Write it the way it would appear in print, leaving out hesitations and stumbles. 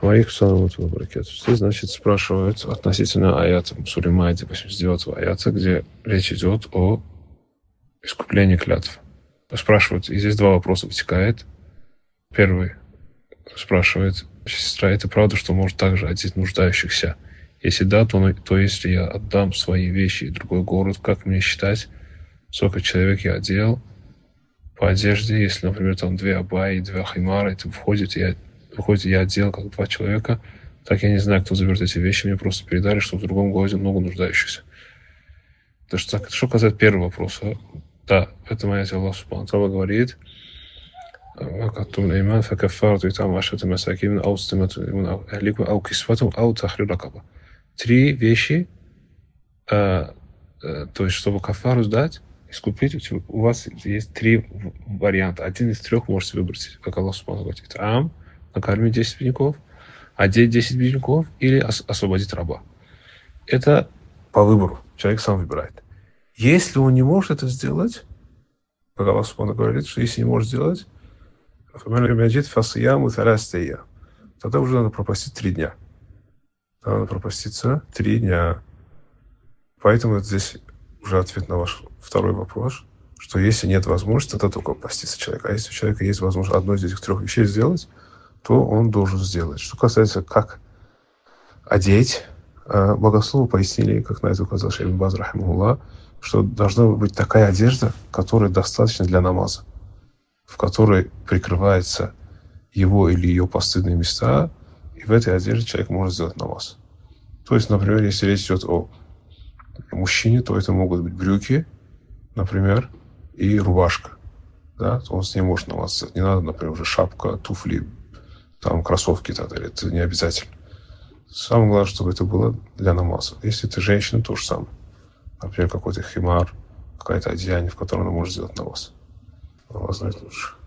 Алейкум салам ва баракатух. Здесь, значит, спрашивают относительно аята Суре Маида, 89-го аята, где речь идет о искуплении клятв. Спрашивают, и здесь два вопроса вытекает. Первый спрашивает сестра, это правда, что может также одеть нуждающихся? Если да, то если я отдам свои вещи в другой город, как мне считать, сколько человек я одел по одежде? Если, например, там 2 абайи, 2 хаймара, это выходит, я одел как 2 человека, так я не знаю, кто заберет эти вещи, мне просто передали, что в другом городе много нуждающихся. Что касается первого вопроса, да, в этом аяте Аллах Субхану ва Тааля говорит: три вещи, то есть, чтобы кафару сдать, искупить, у вас есть 3 варианта. Один из 3 можете выбрать, как Аллах Субхану говорит. Накормить 10 бедняков, одеть 10 бедняков или освободить раба. Это по выбору. Человек сам выбирает. Если он не может это сделать, как Аллах Субхану говорит, что если не может сделать, тогда уже надо пропастить 3 дня. Надо пропаститься 3 дня. Поэтому это здесь уже ответ на ваш второй вопрос, что если нет возможности, тогда только поститься человека. А если у человека есть возможность одной из этих 3 вещей сделать, то он должен сделать. Что касается, как одеть, богословы пояснили, как на это указал Шейх ибн Баз рахимахуллах, что должна быть такая одежда, которая достаточно для намаза, в которой прикрывается его или ее постыдные места, и в этой одежде человек может сделать намаз. То есть, например, если речь идет о мужчине, то это могут быть брюки, например, и рубашка. Да? Он с ней может намаз сделать. Не надо, например, уже шапка, туфли, там, кроссовки и так далее. Это не обязательно. Самое главное, чтобы это было для намаза. Если это женщина, то же самое. Например, какой-то химар, какое-то одеяние, в котором она может сделать намаз. Allah знает лучше.